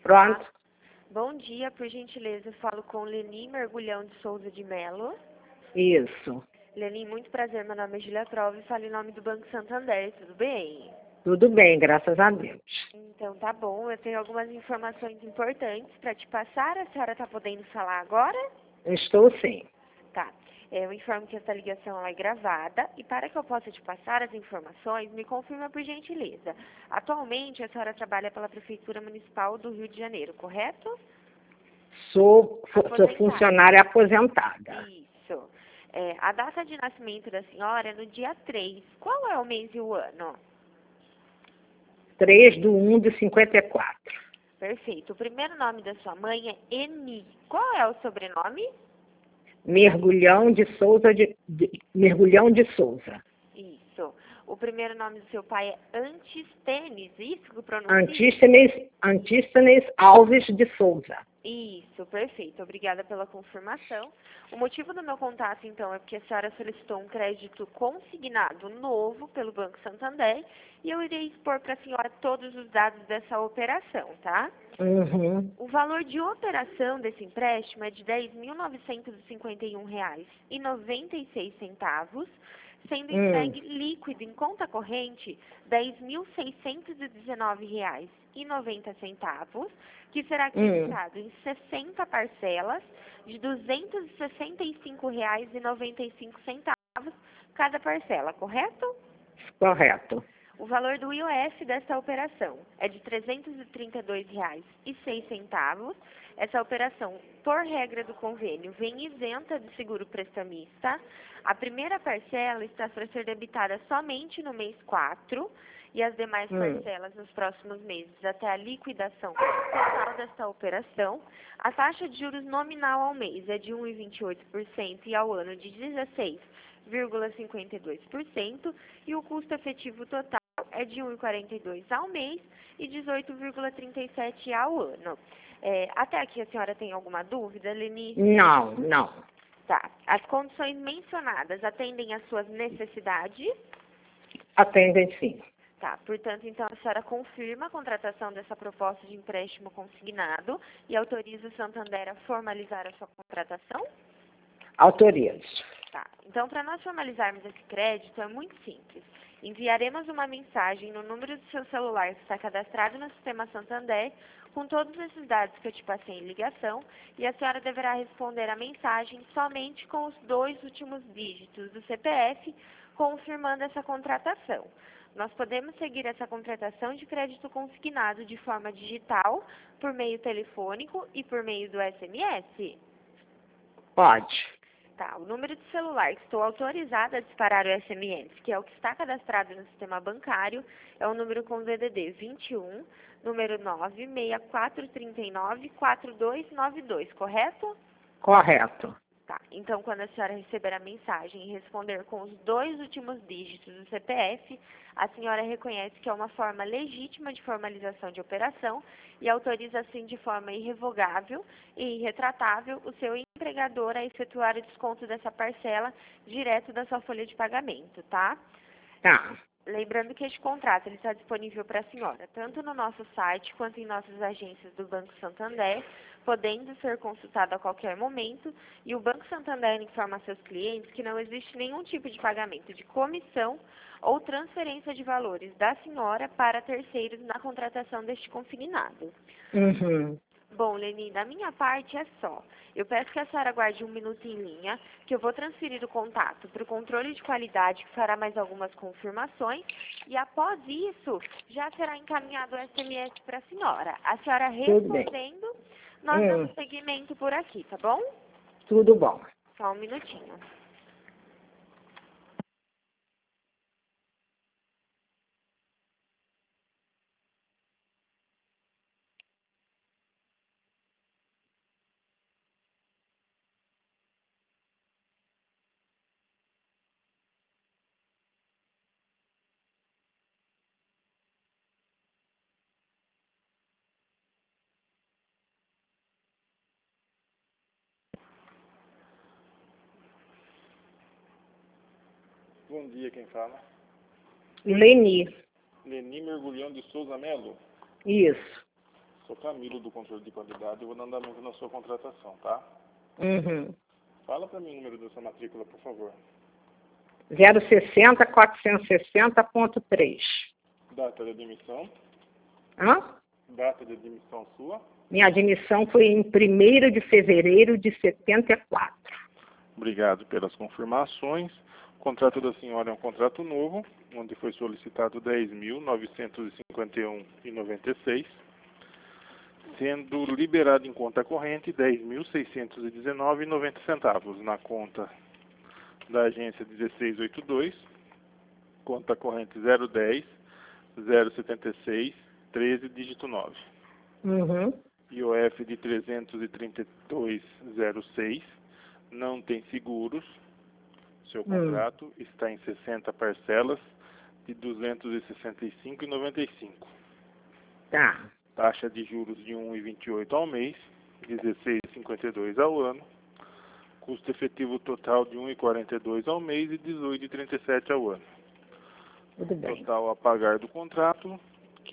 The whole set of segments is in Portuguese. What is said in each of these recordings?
Pronto. Bom dia, por gentileza, eu falo com Leni Mergulhão de Souza de Melo. Isso. Leni, muito prazer, meu nome é Julia Trova e falo em nome do Banco Santander, tudo bem? Tudo bem, graças a Deus. Então tá bom, eu tenho algumas informações importantes para te passar, a senhora está podendo falar agora? Estou sim. Tá. Eu informo que essa ligação é gravada e para que eu possa te passar as informações, me confirma por gentileza. Atualmente, a senhora trabalha pela Prefeitura Municipal do Rio de Janeiro, correto? Sou Aposentada. funcionária aposentada. Isso. A data de nascimento da senhora é no dia 3. Qual é o mês e o ano? 3/1/54. Perfeito. O primeiro nome da sua mãe é Eni. Qual é o sobrenome? Mergulhão de Souza Mergulhão de Souza. Isso. O primeiro nome do seu pai é Antistênis, isso que pronuncia? Antístenes Alves de Souza. Isso, perfeito. Obrigada pela confirmação. O motivo do meu contato, então, é porque a senhora solicitou um crédito consignado novo pelo Banco Santander e eu irei expor para a senhora todos os dados dessa operação, tá? Uhum. O valor de operação desse empréstimo é de R$ 10.951,96, sendo entregue líquido em conta corrente R$ 10.619,90, que será acreditado em 60 parcelas de R$ 265,95 cada parcela, correto? Correto. O valor do IOF dessa operação é de R$ 332,06. Essa operação, por regra do convênio, vem isenta de seguro prestamista. A primeira parcela está para ser debitada somente no mês 4 e as demais parcelas nos próximos meses, até a liquidação total dessa operação. A taxa de juros nominal ao mês é de 1,28% e ao ano de 16,52% e o custo efetivo total é de 1,42 ao mês e 18,37 ao ano. Até aqui a senhora tem alguma dúvida, Leni? Não. Tá. As condições mencionadas atendem às suas necessidades? Atendem sim. Tá. Portanto, então, a senhora confirma a contratação dessa proposta de empréstimo consignado e autoriza o Santander a formalizar a sua contratação? Autorizo. Tá. Então, para nós formalizarmos esse crédito, é muito simples. Enviaremos uma mensagem no número do seu celular que está cadastrado no sistema Santander, com todos esses dados que eu te passei em ligação, e a senhora deverá responder a mensagem somente com os 2 últimos dígitos do CPF, confirmando essa contratação. Nós podemos seguir essa contratação de crédito consignado de forma digital, por meio telefônico e por meio do SMS? Pode. Tá, o número de celular que estou autorizada a disparar o SMS, que é o que está cadastrado no sistema bancário, é o número com DDD 21, número 964394292, correto? Correto. Tá, então quando a senhora receber a mensagem e responder com os 2 últimos dígitos do CPF, a senhora reconhece que é uma forma legítima de formalização de operação e autoriza assim de forma irrevogável e irretratável o seu empregador a efetuar o desconto dessa parcela direto da sua folha de pagamento, tá? Tá. Lembrando que este contrato ele está disponível para a senhora, tanto no nosso site quanto em nossas agências do Banco Santander, podendo ser consultado a qualquer momento, e o Banco Santander informa a seus clientes que não existe nenhum tipo de pagamento de comissão ou transferência de valores da senhora para terceiros na contratação deste consignado. Uhum. Bom, Leni, da minha parte é só. Eu peço que a senhora guarde um minuto em linha, que eu vou transferir o contato para o controle de qualidade, que fará mais algumas confirmações, e após isso, já será encaminhado o SMS para a senhora. A senhora Tudo bem. respondendo, nós damos seguimento por aqui, tá bom? Tudo bom. Só um minutinho. Bom dia, quem fala? Leni. Leni Mergulhão de Souza Melo. Isso. Sou Camilo do controle de qualidade e vou dar andamento na sua contratação, tá? Uhum. Fala para mim o número da sua matrícula, por favor. 060 460.3. Data de admissão. Hã? Data de admissão sua. Minha admissão foi em 1º de fevereiro de 74. Obrigado pelas confirmações. O contrato da senhora é um contrato novo, onde foi solicitado R$ 10.951,96, sendo liberado em conta corrente R$ 10.619,90 na conta da agência 1682, conta corrente 010 076 13 dígito 9. Uhum. IOF de 332,06, não tem seguros. Seu contrato está em 60 parcelas de R$ 265,95. Tá. Taxa de juros de 1,28 ao mês, 16,52 ao ano. Custo efetivo total de 1,42 ao mês e 18,37 ao ano. Tudo bem. Total a pagar do contrato, R$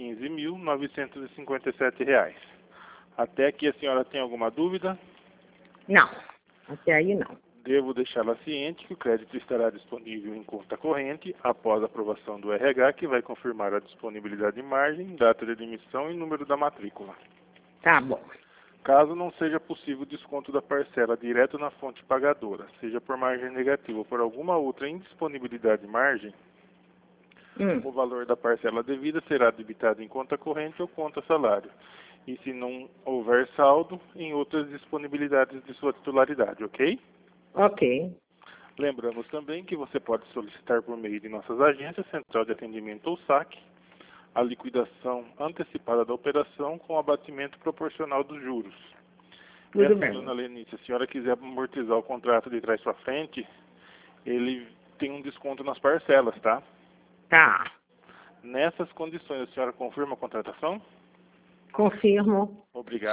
15.957. Até aqui a senhora tem alguma dúvida? Não. Até aí não. Devo deixá-la ciente que o crédito estará disponível em conta corrente após a aprovação do RH, que vai confirmar a disponibilidade de margem, data de admissão e número da matrícula. Tá bom. Caso não seja possível desconto da parcela direto na fonte pagadora, seja por margem negativa ou por alguma outra indisponibilidade de margem, o valor da parcela devida será debitado em conta corrente ou conta salário. E se não houver saldo, em outras disponibilidades de sua titularidade, ok? Ok. Lembramos também que você pode solicitar por meio de nossas agências, Central de Atendimento ou SAC, a liquidação antecipada da operação com abatimento proporcional dos juros. Tudo bem. Dona Lenice, se a senhora quiser amortizar o contrato de trás para frente, ele tem um desconto nas parcelas, tá? Tá. Nessas condições, a senhora confirma a contratação? Confirmo. Obrigado.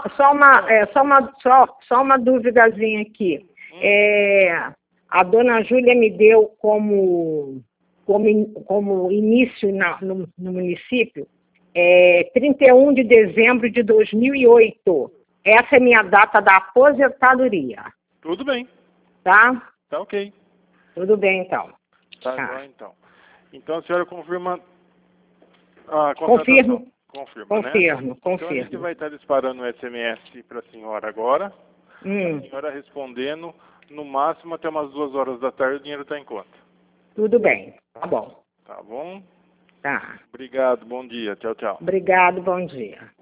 Só uma duvidazinha aqui. A dona Júlia me deu como início no município 31 de dezembro de 2008. Essa é minha data da aposentadoria. Tudo bem. Tá? Tá ok. Tudo bem, então. Tá bom, então. Então a senhora confirma a contratação? Confirmo. Confirma, né? Então a gente vai estar disparando o SMS para a senhora agora. A senhora respondendo, no máximo até umas 2 horas da tarde o dinheiro está em conta. Tudo bem. Tá bom. Tá bom? Tá. Obrigado, bom dia. Tchau, tchau. Obrigado, bom dia.